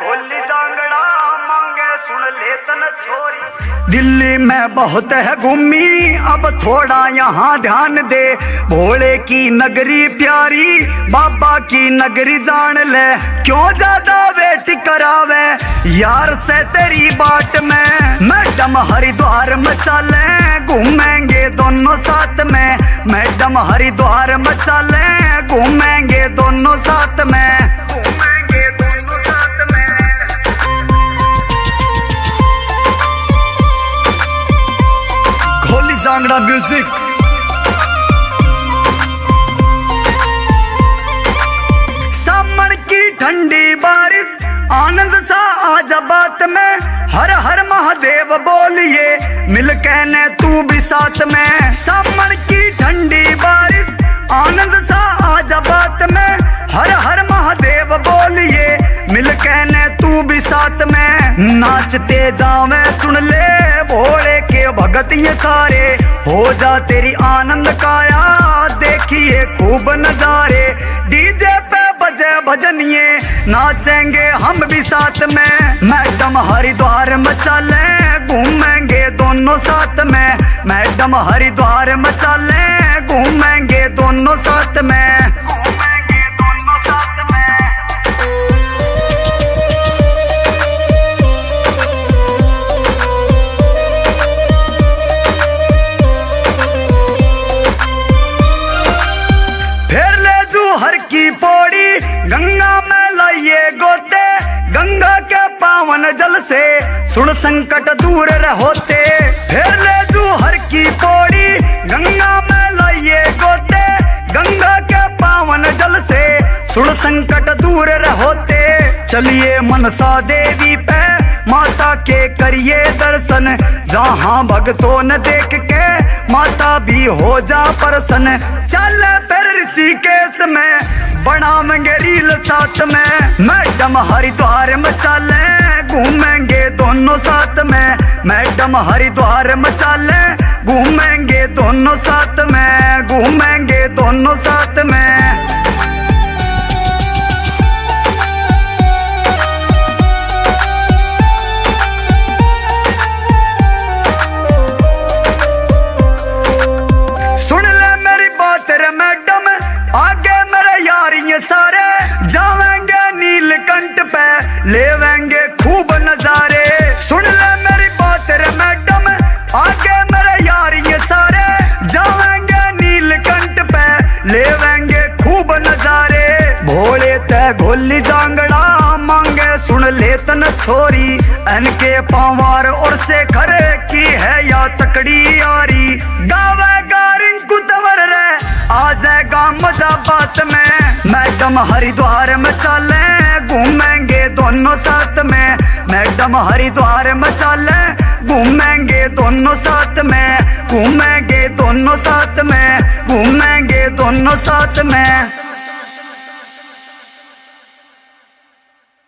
भोली जांगड़ा मांगे सुन ले तन छोरी। दिल्ली में बहुत है घूमी अब थोड़ा यहाँ ध्यान दे। भोले की नगरी प्यारी बाबा की नगरी जान ले। क्यों ज्यादा वेट करावे यार से तेरी बाट में। मैडम हरिद्वार में चले घूमेंगे दोनों साथ में। मैडम हरिद्वार में चले घूमेंगे दोनों साथ में। घूमेंगे दोनों साथ में। भोली जांगड़ा म्यूजिक। सामन की ठंडी बारिश आनंद सा आजा बात में। हर हर महादेव बोलिए मिल कहने तू भी साथ में। सामन की ठंडी बारिश आनंद सा आजा बात में। हर हर महादेव बोलिए मिल कहने तू भी साथ में। नाचते जावे सुन ले भोले के भगत ये सारे। हो जा तेरी आनंद काया देखिए खूब नजारे। डीजे पे बजे भजनिए नाचेंगे हम भी साथ में। मैडम हरिद्वार में चले घूमेंगे दोनों साथ में। मैडम हरिद्वार में चले घूमेंगे दोनों साथ में। घूमेंगे दोनों साथ में। फिर ले जूहर की पौड़ी गंगा में लाइए गोते। गंगा के पावन जल से सुन संकट दूर रहोते। फिर ले जूहर की पौड़ी गंगा में लाइए गोते। गंगा के पावन जल से सुन संकट दूर रहोते। चलिए मनसा देवी पे माता के करिए दर्शन। जहाँ भक्तों ने देख के माता भी हो जा प्रसन्न। चल फिर ऋषिकेश में बनाएंगे रील साथ में। मैडम हरिद्वार में चले घूमेंगे दोनों साथ में। मैडम हरिद्वार में चले घूमेंगे दोनों साथ में। घूमेंगे दोनों साथ में। सुन ले मेरी बात रे मैडम आगे मेरे यार ये सारे। जावेंगे नीलकंठ पे लेवेंगे खूब नजारे। सुन ले मेरी बात रे मैडम आगे मेरे यार ये सारे। जावेंगे नीलकंठ पे लेवेंगे खूब नजारे। भोले ते घोली जांगड़ा मांगे सुन ले तन छोरी। इनके पावार और से खरे की है या तकड़ी यारी। गावेगा रिंकू तंवर रे आ जाएगा मजा बात में। मैडम हरिद्वार में चले घूमेंगे दोनों साथ में। मैडम हरिद्वार में चले घूमेंगे दोनों साथ में। घूमेंगे दोनों साथ में। घूमेंगे दोनों साथ में।